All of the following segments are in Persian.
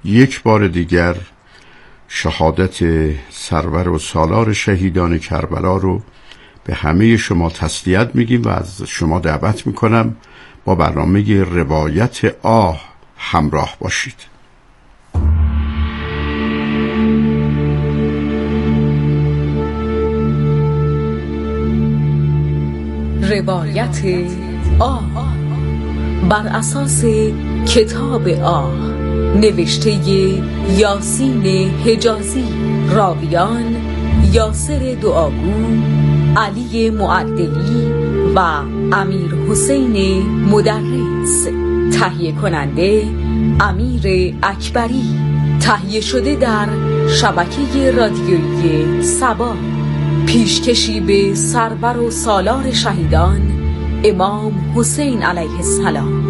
یک بار دیگر شهادت سرور و سالار شهیدان کربلا رو به همه شما تسلیت میگیم و از شما دعوت میکنم با برنامه روایت آه همراه باشید. روایت آه بر اساس کتاب آه نوشته یاسین حجازی، راویان یاسر دعاگو، علی معدلی و امیر حسین مدرس، تهیه کننده امیر اکبری، تهیه شده در شبکه رادیویی سبا، پیشکشی به سرور و سالار شهیدان امام حسین علیه السلام.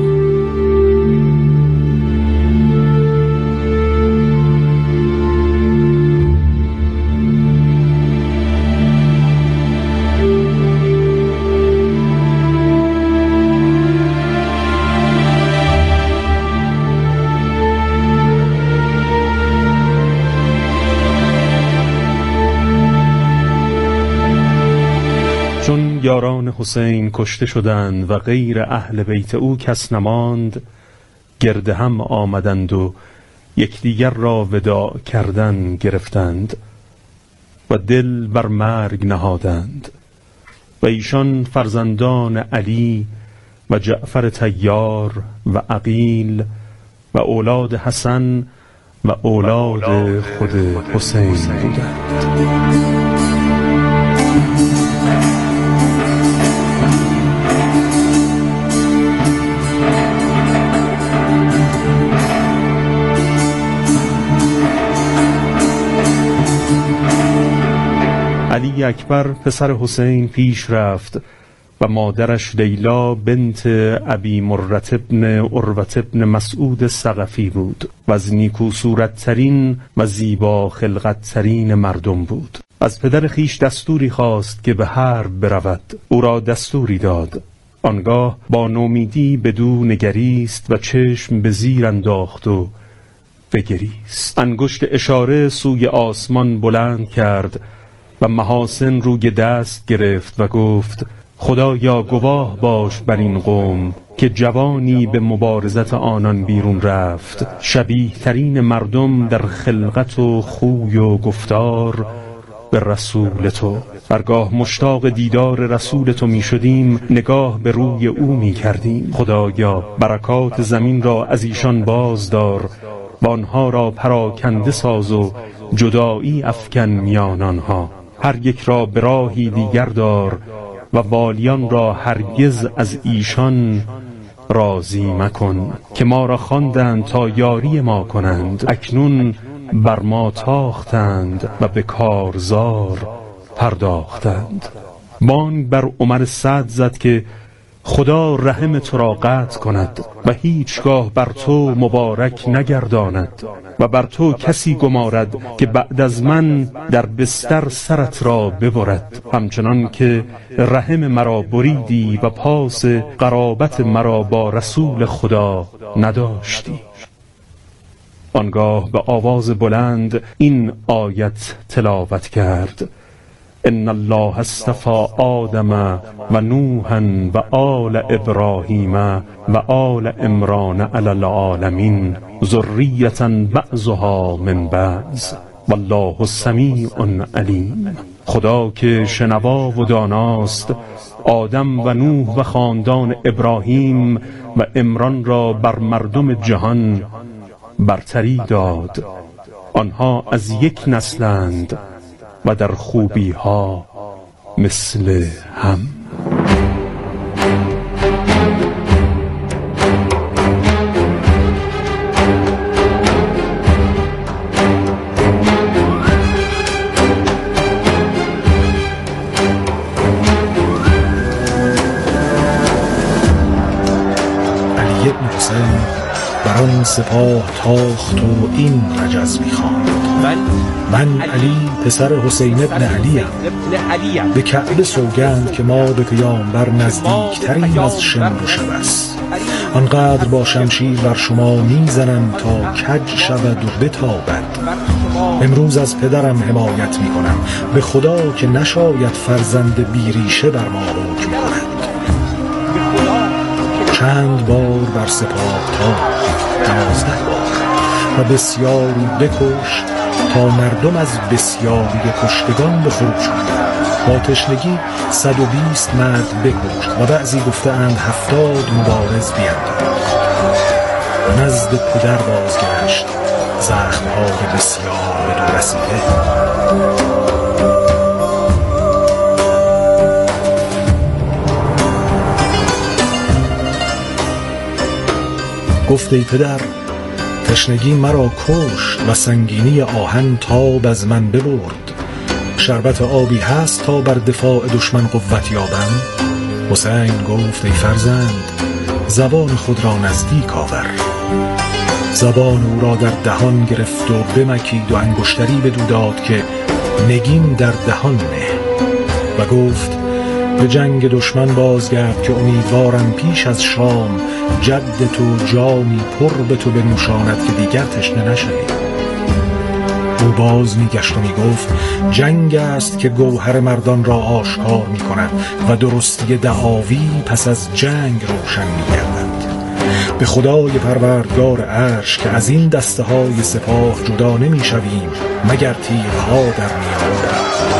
چون یاران حسین کشته شدند و غیر اهل بیت او کس نماند، گرد هم آمدند و یکدیگر را وداع کردن گرفتند و دل بر مرگ نهادند و ایشان فرزندان علی و جعفر طیار و عقیل و اولاد حسن و اولاد خود حسین بودند. علی اکبر پسر حسین پیش رفت و مادرش لیلا بنت ابی مرة ابن عروة ابن مسعود ثقفی بود و از نیکو صورت‌ترین و زیبا خلقت‌ترین مردم بود. از پدر خیش دستوری خواست که به حرب برود. او را دستوری داد. آنگاه با نومیدی بدو نگریست و چشم به زیر انداخت و بگریست. انگشت اشاره سوی آسمان بلند کرد و محاسن روی دست گرفت و گفت: خدایا گواه باش بر این قوم که جوانی به مبارزت آنان بیرون رفت، شبیه ترین مردم در خلقت و خوی و گفتار به رسول تو. هرگاه مشتاق دیدار رسول تو می شدیم نگاه به روی او می کردیم. خدایا برکات زمین را از ایشان بازدار و آنها را پراکنده ساز و جدایی افکن میان آنها. هر یک را به راهی دیگر دار و والیان را هرگز از ایشان راضی مکن که ما را خواندند تا یاری ما کنند، اکنون بر ما تاختند و به کارزار پرداختند. بانگ بر عمر سعد زد که خدا رحم تو را قطع کند و هیچگاه بر تو مبارک نگرداند و بر تو کسی گمارد که بعد از من در بستر سرت را ببرد، همچنان که رحم مرا بریدی و پاس قرابت مرا با رسول خدا نداشتی. آنگاه به آواز بلند این آیت تلاوت کرد: ان الله اصطفى آدم و نوحا و آل ابراهیم و آل عمران علی العالمین ذریة بعضها من بعض والله سمیع علیم. خدا که شنوا و داناست آدم و نوح و خاندان ابراهیم و عمران را بر مردم جهان برتری داد. آنها از یک نسلند و در خوبی ها مثل هم. علی بن حسین بر آن سپاه تاخت و این رجز می‌خواند: من علی پسر حسین ابن علیم، به کعبه سوگند که ما به پیامبر نزدیکترین از شمر و شب است آنقدر با شمشیر بر شما میزنم تا کج شود و بتابد. امروز از پدرم حمایت میکنم، به خدا که نشاید فرزند بیریشه بر ما حکم کند. چند بار بر سپاه تا 12 بار و بسیاری بکش تا مردم از بسیاری کشتگان به خروش آمدند. با تشنگی 120 مرد بکشت و بعضی گفته‌اند 70 مبارز بینداخت. نزد پدر بازگشت، زخم‌های بسیار بدو رسیده. گفت ای پدر، تشنگی مرا کشت و سنگینی آهن تاب از من ببرد. شربت آبی هست تا بر دفاع دشمن قوت یابم؟ حسین گفت ای فرزند، زبان خود را نزدیک آور. زبان او را در دهان گرفت و بمکید و انگشتری بدو داد که نگین در دهان نه و گفت به جنگ دشمن بازگرد که امیدوارم پیش از شام جد تو جامی پر به تو بنوشاند که دیگر تشنه نشوی. او باز میگشت و میگفت جنگ است که گوهر مردان را آشکار میکند و درستی دعاوی پس از جنگ روشن میگردد. به خدای پروردگار عرش که از این دسته های سپاه جدا نمیشویم مگر تیرها در میان.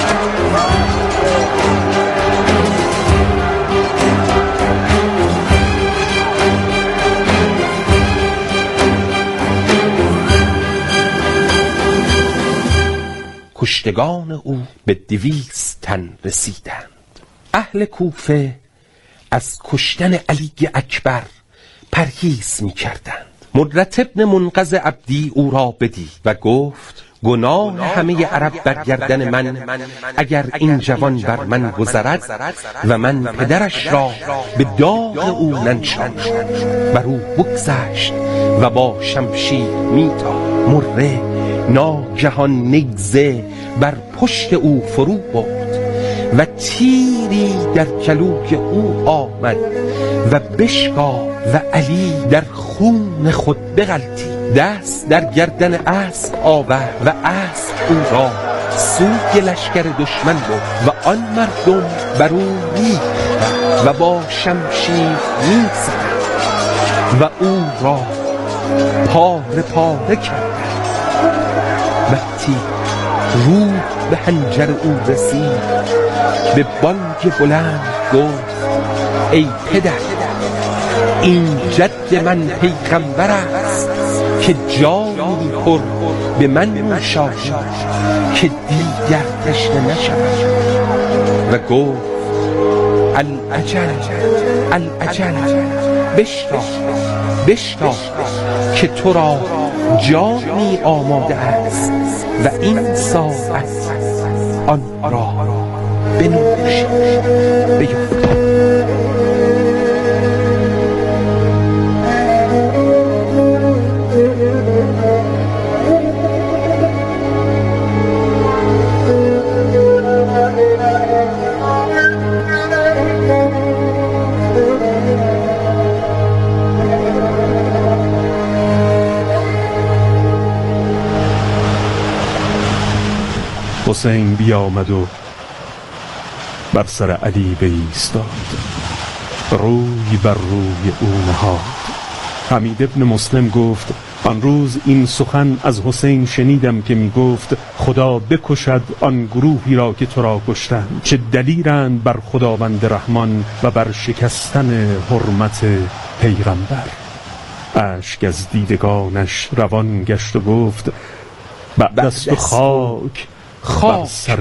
کشتگان او به 200 تن رسیدند. اهل کوفه از کشتن علی اکبر پرهیز می کردند. مدرت ابن منقذ عبدی او را بدید و گفت گناه همه عرب بر گردن من اگر این جوان بر من گذرد و من پدرش را به داغ او ننشانم. بر او بگذشت و با شمشیر میتافت. مره ناگهان نیزه بر پشت او فرو برد و تیری در کلوی او آمد و بشکافت و علی در خون خود بغلتید. دست در گردن اسب آورد و اسب او را سوی لشکر دشمن برد و آن مردم بر او ریختند و با شمشیر می‌زدند و او را پاره پاره کردند. وقتی روح به حنجر او رسید به بانگ بلند گفت ای پدر، این جد من پیغمبر است که جامی پر به من نوشاند که دیگر تشنه نشود. و گفت العجل العجل، بشتاب که تو را جامی آماده است و این ساعت آن را بنوش بیفتاد. حسین بیامد و بر سر علی بایستاد، روی بر روی او نهاد. حمید ابن مسلم گفت آن روز این سخن از حسین شنیدم که می گفت خدا بکشد آن گروهی را که تو را کشتند، چه دلیرند بر خداوند رحمان و بر شکستن حرمت پیغمبر. اشک از دیدگانش روان گشت و گفت بعد از تو خاک بر سر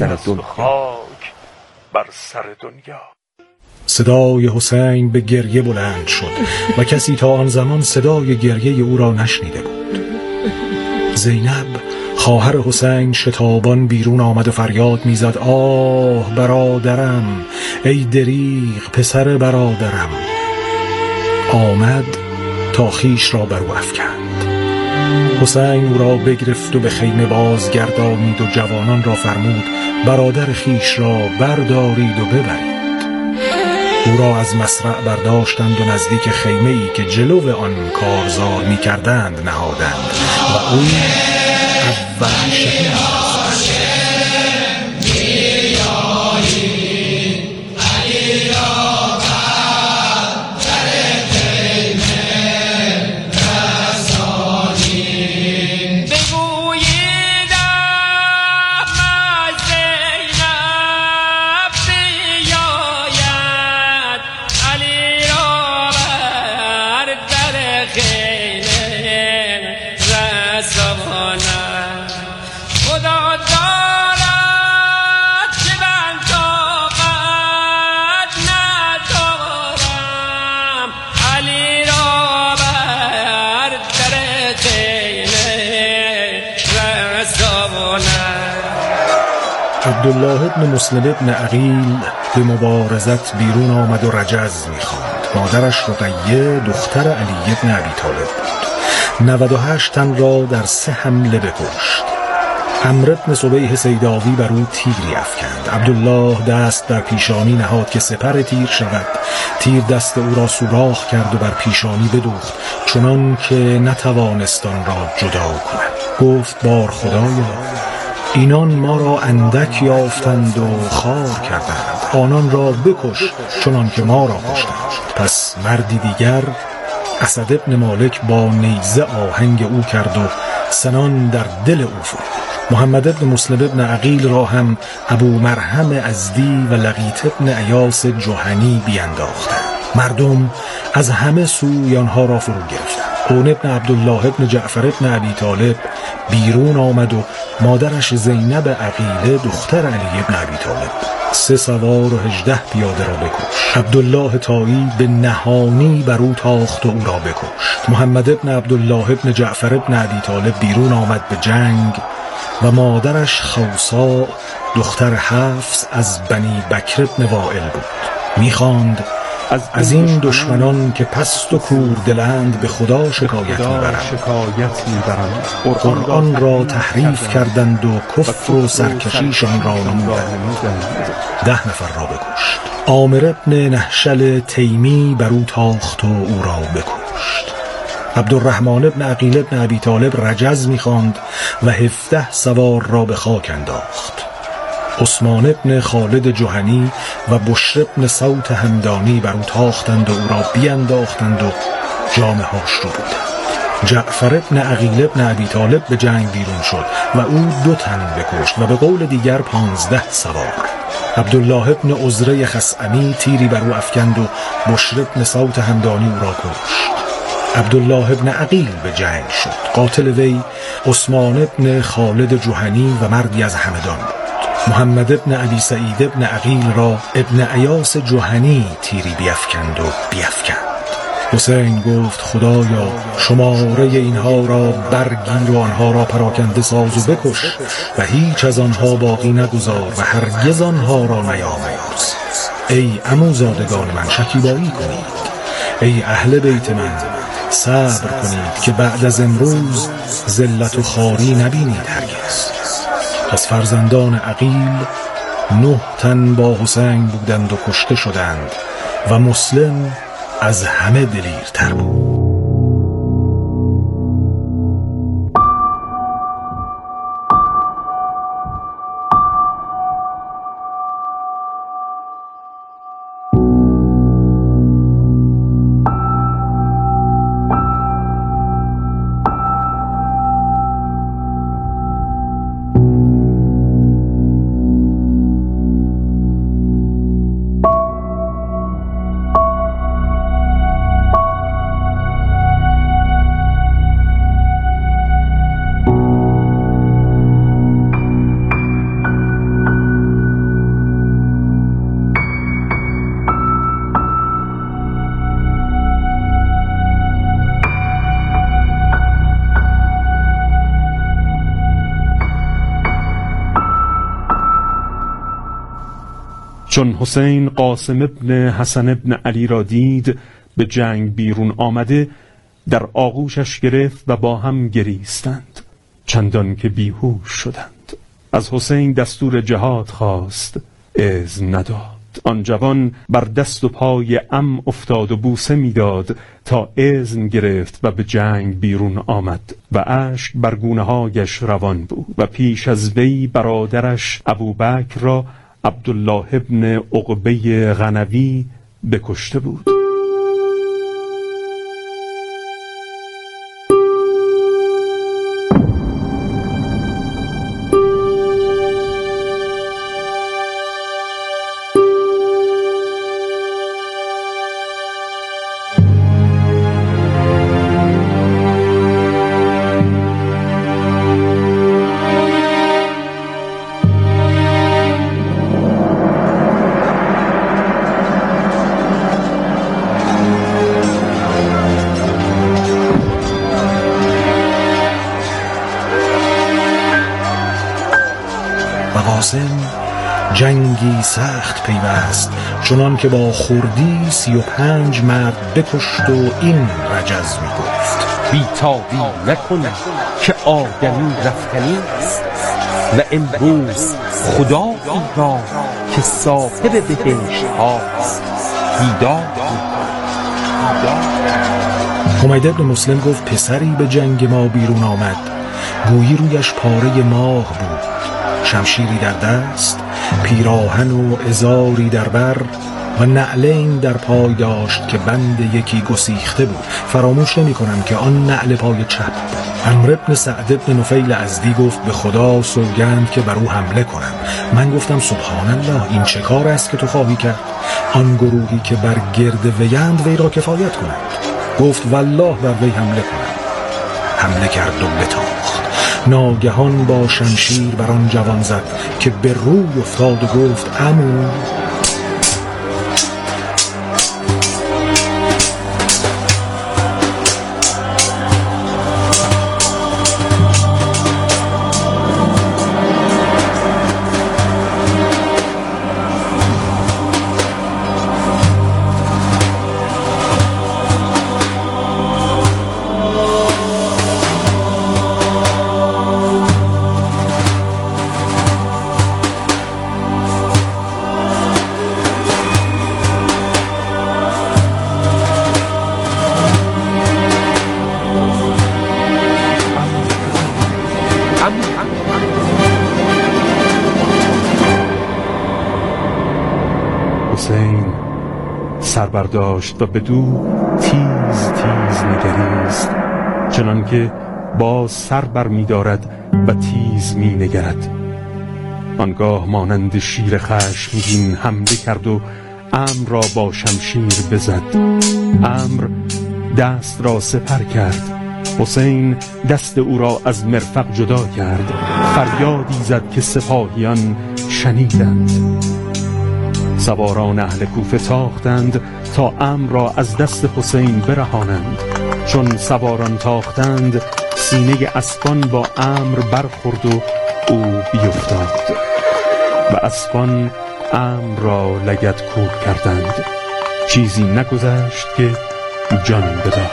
دنیا. صدای حسین به گریه بلند شد و کسی تا آن زمان صدای گریه او را نشنیده بود. زینب خواهر حسین شتابان بیرون آمد و فریاد میزد آه برادرم، ای دریغ پسر برادرم. آمد تا خیش را بر او افکند. حسین او را بگرفت و به خیمه بازگردانید و جوانان را فرمود برادر خیش را بردارید و ببرید. او را از مصرع برداشتند و نزدیک خیمه‌ای که جلو آن کارزار می‌کردند نهادند و او اول شکست. عبدالله ابن مسلم ابن عقیل به مبارزت بیرون آمد و رجز می‌خواند. مادرش رقیه دختر علی ابن ابی طالب بود. 98 تن را در 3 حمله بکشت. عمرو ابن صبیح سیداوی بر او تیری افکند. عبدالله دست بر پیشانی نهاد که سپر تیر شود. تیر دست او را سوراخ کرد و بر پیشانی بدوخت، چنان که نتوانست آن را جدا کند. گفت بار خدایا، اینان ما را اندک یافتند و خار کردند، آنان را بکش چنان که ما را کشتند. پس مردی دیگر اسد ابن مالک با نیزه آهنگ او کرد و سنان در دل او فرود. محمد ابن مسلم ابن عقیل را هم ابو مرهم ازدی و لقیط ابن ایاس جهنی بینداختند. مردم از همه سوی آنها را فرو گرفتند. اون ابن عبدالله ابن جعفر ابن ابی طالب بیرون آمد و مادرش زینب عقیله دختر علی ابن ابی طالب 3 سوار و 18 پیاده را بکشت. عبدالله طایی به نهانی بر او تاخت و او را بکشت. محمد ابن عبدالله ابن جعفر ابن ابی طالب بیرون آمد به جنگ و مادرش خوسا دختر حفص از بنی بکر ابن وائل بود. می‌خواند از این دشمنان که پست و کور دلند به خدا شکایت میبرند. قرآن را تحریف کردند و کفر و سرکشیشان را نمودند. 10 نفر را بکشت. عامر ابن نهشل تیمی بر او تاخت و او را بکشت. عبدالرحمن ابن عقیل ابن ابی طالب رجز می‌خواند و 17 سوار را به خاک انداخت. عثمان ابن خالد جهنی و بشر ابن صوت همدانی بر او تاختند و او را بینداختند و جامه‌هاش رو بودند. جعفر ابن عقیل ابن ابی طالب به جنگ بیرون شد و او 2 تن بکشت و به قول دیگر 15 سوار. عبدالله ابن عزره خثعمی تیری بر او افکند و بشر ابن صوت همدانی او را کشت. عبدالله ابن عقیل به جنگ شد. قاتل وی عثمان ابن خالد جهنی و مردی از همدان بود. محمد ابن ابی سعید ابن عقیل را ابن ایاس جهنی تیری بیفکند و بیفکند. حسین گفت خدایا شماره اینها را برگیر و آنها را پراکنده ساز و بکش و هیچ از آنها باقی نگذار و هرگز آنها را نیامرز. ای عموزادگان من شکیبایی کنید، ای اهل بیت من صبر کنید که بعد از امروز ذلت و خواری نبینید هرگز. از فرزندان عقیل 9 تن با حسین بودند و کشته شدند و مسلم از همه دلیرتر بود. چون حسین قاسم ابن حسن ابن علی را دید به جنگ بیرون آمده، در آغوشش گرفت و با هم گریستند چندان که بیهوش شدند. از حسین دستور جهاد خواست، اذن نداد. گرفت. آن جوان بر دست و پای عم افتاد و بوسه میداد تا اذن گرفت و به جنگ بیرون آمد و اشک بر گونه‌هایش روان بود و پیش از وی برادرش ابوبکر را عبدالله ابن عقبه غنوی بکشته بود. جنگی سخت پیوست، چنان که با خردی 35 مرد بکشت و این رجز می گفت: بیتابی نکن که آدمی رفتنی است و امروز خدایی را که صاحب بهشت هاست بیدار حمید ابن مسلم گفت: پسری به جنگ ما بیرون آمد، گویی رویش پاره ماه بود، شمشیری در دست، پیراهن و ازاری در بر و نعلین در پای داشت که بند یکی گسیخته بود. فراموش نمی کنم که آن نعل پای چپ. عمرو بن سعد بن نفیل ازدی گفت: به خدا سوگند که بر او حمله کنم. من گفتم: سبحان الله، این چه کار است که تو خواهی کرد؟ آن گروهی که بر گرد ویند وی را کفایت کنند. گفت: والله بر وی حمله کنم. حمله کرد و بتاخت. ناگهان با شمشیر بر آن جوان زد که به روی افتاد و گفت: عمو. حسین سر برداشت و بدو تیز تیز نگریست، چنان که باز سر بر می دارد و تیز می نگرد. آنگاه مانند شیر خشمگین حمله کرد و عمرو را با شمشیر بزد. عمرو دست را سپر کرد. حسین دست او را از مرفق جدا کرد. فریادی زد که سپاهیان شنیدند. سواران اهل کوفه تاختند تا عمرو را از دست حسین برهانند. چون سواران تاختند، سینه اسبان با عمرو برخورد و او بیفتاد و اسبان عمرو را لگدکوب کردند. چیزی نگذشت که جان بداد.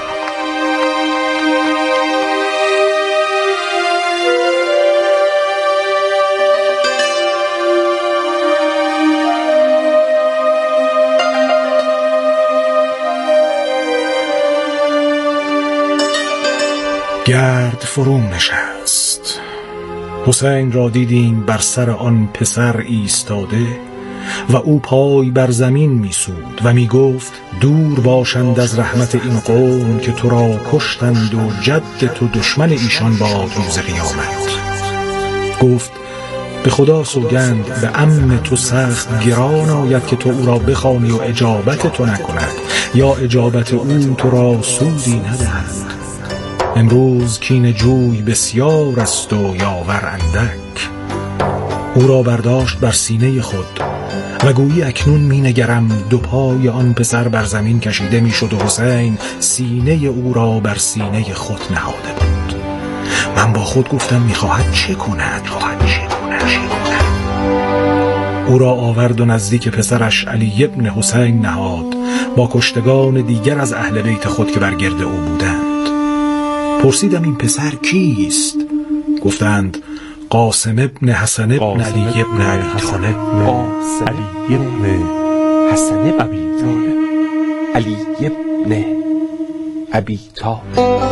گرد فرو نشست. حسین را دیدیم بر سر آن پسر ایستاده و او پای بر زمین میسود و میگفت: دور باشند از رحمت این قوم که تو را کشتند و جد تو دشمن ایشان باد روز قیامت. گفت: به خدا سوگند به عم تو سخت گران آید که تو او را بخوانی و اجابت تو نکند یا اجابت او تو را سودی ندهد. امروز کین جوی بسیار است و یاور اندک. او را برداشت بر سینه خود و گویی اکنون می نگرم دو پای آن پسر بر زمین کشیده می شد و حسین سینه او را بر سینه خود نهاده بود. من با خود گفتم: می خواهد چه کند؟ او را آورد و نزدیک پسرش علی ابن حسین نهاد با کشتگان دیگر از اهل بیت خود که بر گرد او بودند. پرسیدم: این پسر کیست؟ گفتند: قاسم ابن حسن ابن علی ابن ابی طالب. علی ابن حسن ابی طالب، علی ابن ابی طالب.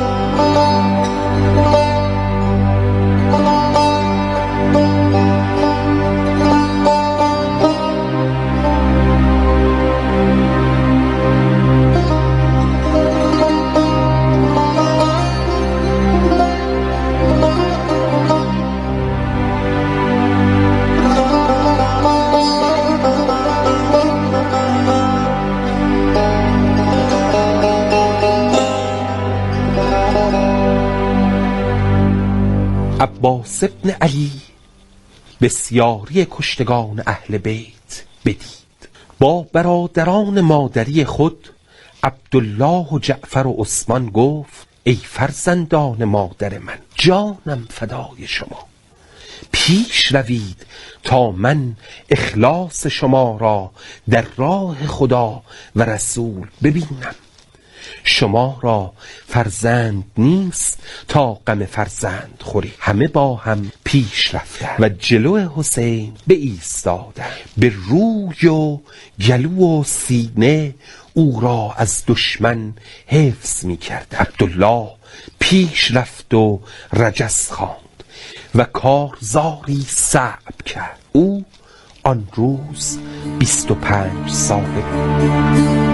عباس ابن علی بسیاری کشتگان اهل بیت بدید. با برادران مادری خود عبدالله و جعفر و عثمان گفت: ای فرزندان مادر من، جانم فدای شما، پیش روید تا من اخلاص شما را در راه خدا و رسول ببینم. شما را فرزند نیست تا غم فرزند خوری. همه با هم پیش رفتند و جلو حسین بایستادند. به روی و گلو و سینه او را از دشمن حفظ می کرد. عبدالله پیش رفت و رجز خواند و کارزاری صعب کرد. او آن روز 25 ساله بود.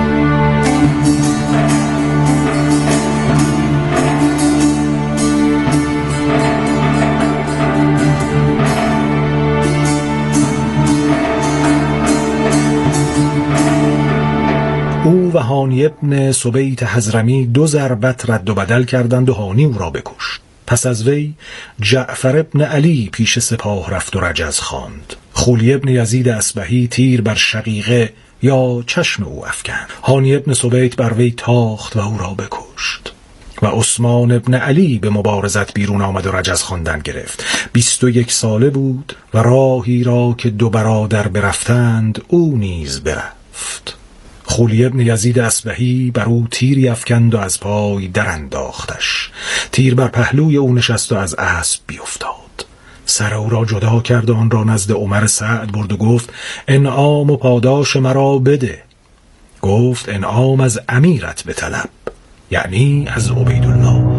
او و هانی ابن سبیت حضرمی 2 ضربت رد و بدل کردند و هانی او را بکشت. پس از وی جعفر ابن علی پیش سپاه رفت و رجز خواند. خولی ابن یزید اصبهی تیر بر شقیقه یا چشم او افکند. هانی ابن سبیت بر وی تاخت و او را بکشت و عثمان ابن علی به مبارزت بیرون آمد و رجز خواندن گرفت. 21 ساله بود و راهی را که 2 برادر برفتند او نیز برفت. خولی ابن یزید اصبهی بر او تیری افکند و از پای در انداختش. تیر بر پهلوی او نشست و از اسب بیفتاد. سر او را جدا کرد و آن را نزد عمر سعد برد و گفت: انعام و پاداش مرا بده. گفت: انعام از امیرت بطلب، یعنی از عبیدالله.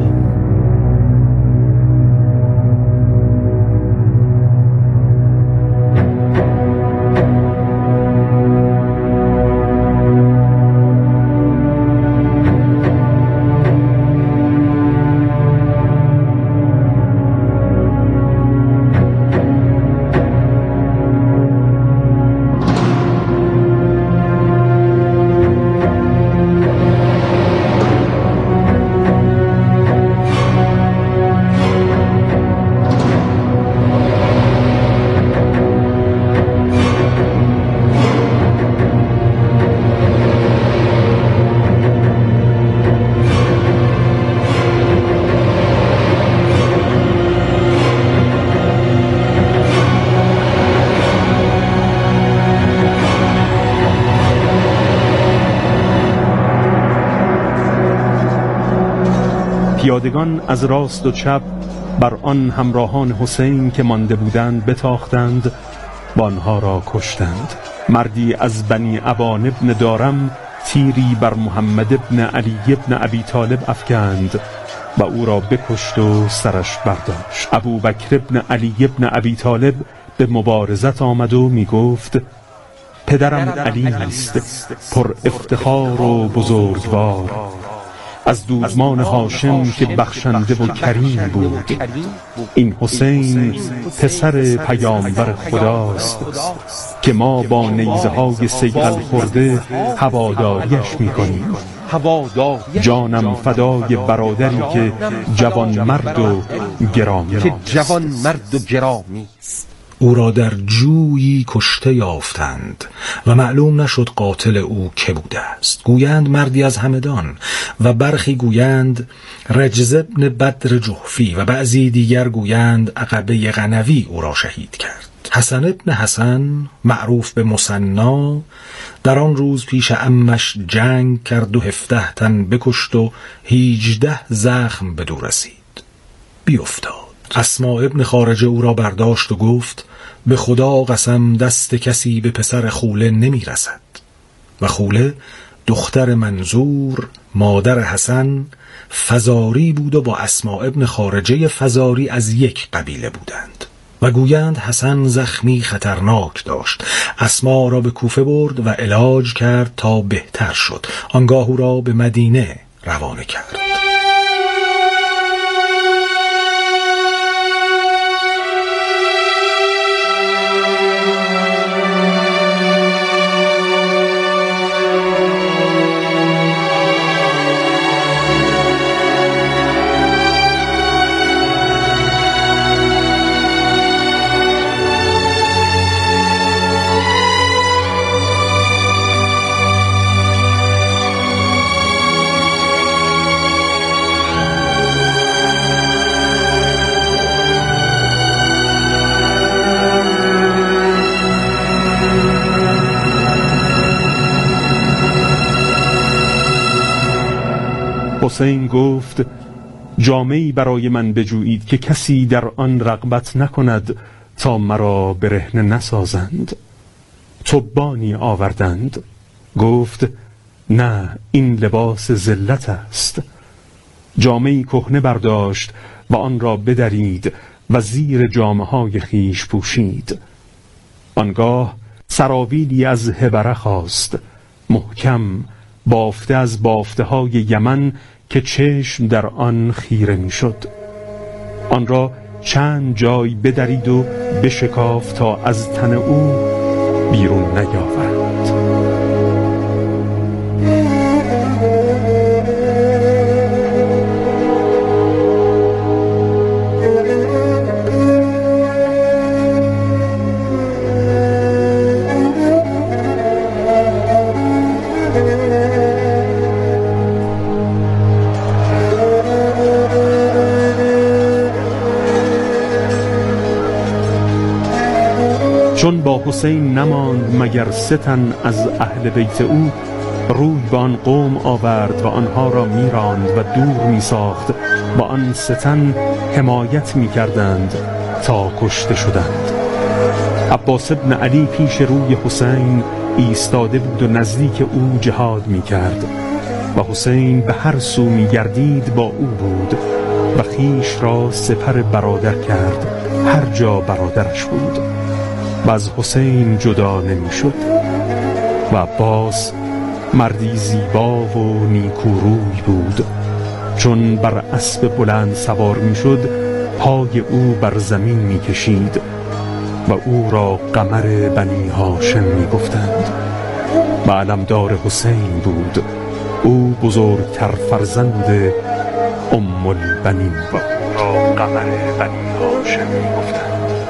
پیادگان از راست و چپ بر آن همراهان حسین که مانده بودند بتاختند و آنها را کشتند. مردی از بنی ابان ابن دارم تیری بر محمد ابن علی ابن ابی طالب افکند و او را بکشت و سرش برداشت. ابو بکر ابن علی ابن ابی طالب به مبارزت آمد و می گفت: پدرم علی است، پر افتخار و بزرگوار، از دوزمان هاشم که بخشنده و کریم بود. این حسین پسر پیامبر خداست که ما با نیزه های سیغل خورده هواداریش میکنیم. جانم فدای برادری که جوان مرد و گرامی است. او را در جویی کشته یافتند و معلوم نشد قاتل او که بوده است. گویند مردی از همدان و برخی گویند رجز ابن بدر جحفی و بعضی دیگر گویند عقبه قنوی او را شهید کرد. حسن ابن حسن معروف به مثنا در آن روز پیش عمش جنگ کرد و 17 تن بکشت و 18 زخم بدو رسید. بیفتاد. اسما ابن خارجه او را برداشت و گفت: به خدا قسم دست کسی به پسر خوله نمی رسد. و خوله دختر منظور مادر حسن فزاری بود و با اسماء ابن خارجه فزاری از یک قبیله بودند و گویند حسن زخمی خطرناک داشت. اسما را به کوفه برد و علاج کرد تا بهتر شد. آنگاه او را به مدینه روانه کرد. حسین گفت جامه‌ای برای من بجویید که کسی در آن رغبت نکند تا مرا برهنه نسازند. تبانی آوردند. گفت نه، این لباس ذلت است. جامه‌ای کهنه برداشت و آن را بدرید و زیر جامه‌های خیش پوشید. آنگاه سراویلی از هبره خواست، محکم، بافته از بافته های یمن که چشم در آن خیره می شد. آن را چند جای بدرید و بشکاف تا از تن او بیرون نیاورد. چون با حسین نماند مگر 3 تن از اهل بیت او، روی به آن قوم آورد و آنها را میراند و دور میساخت و آن 3 تن حمایت میکردند تا کشته شدند. عباس ابن علی پیش روی حسین ایستاده بود و نزدیک او جهاد میکرد و حسین به هر سو میگردید با او بود و خیش را سپر برادر کرد هر جا برادرش بود و از حسین جدا نمی شد. و عباس مردی زیبا و نیکوروی بود. چون بر اسب بلند سوار می شد پای او بر زمین می کشید و او را قمر بنی هاشم می گفتند و علمدار حسین بود. او بزرگتر فرزند ام البنین و او را قمر بنی هاشم می گفتند.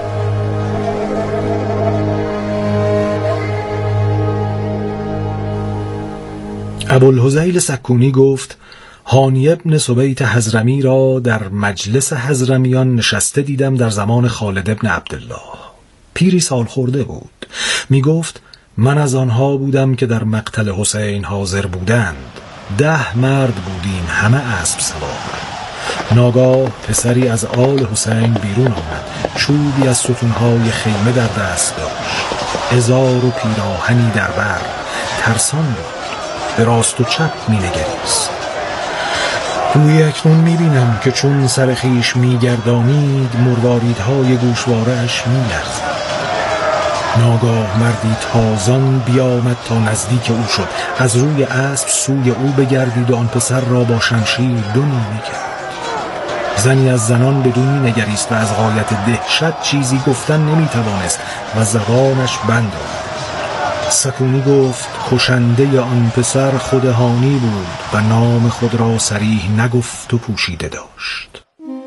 ابوالهذیل سکونی گفت هانی ابن سبیت حضرمی را در مجلس حضرمیان نشسته دیدم در زمان خالد ابن عبدالله. پیری سال خورده بود. می گفت من از آنها بودم که در مقتل حسین حاضر بودند. 10 مرد بودیم، همه اسب سوار. ناگاه پسری از آل حسین بیرون آمد، چوبی از ستونهای خیمه در دست داشت، ازار و پیراهنی در بر، ترسان بود، به راست و چپ می نگریست. گویی اکنون می بینم که چون سر خیش می گردانید مرواریدهای گوشواره‌اش می لرزید. ناگاه مردی تازان بیامد تا نزدیک او شد، از روی اسب سوی او بگردید و آن پسر را با شمشیر 2 نیمه کرد. زنی از زنان بدون می نگریست و از غایت دهشت چیزی گفتن نمی توانست و زبانش بند آمد. سکونی گفت کشنده آن پسر خود هانی بود و نام خود را صریح نگفت و پوشیده داشت.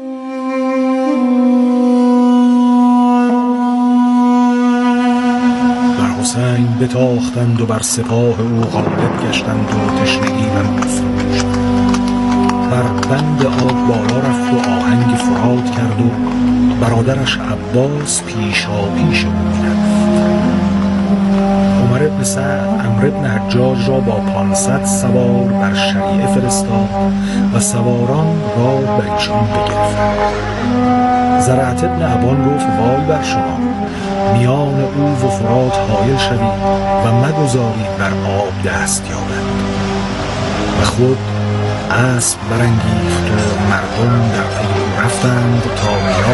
بر حسین بتاختند و بر سپاه او غالب گشتند و تشنگی بر او فروشتند. بر بند آب بالا رفت و آهنگ فرات کرد و برادرش عباس پیشا پیش او می‌رفت. عمر ابن سعد عمرو ابن حجاج را با 500 سوار بر شریعه فرستاد و سواران راه بر ایشان بگرفتند. زرعت ابن ابان گفت وای بر شما، میان او و فرات حایل شوید و مگذارید بر آب دست یابد. و خود اسب برانگیخت و مردم در پی او رفتند تا میان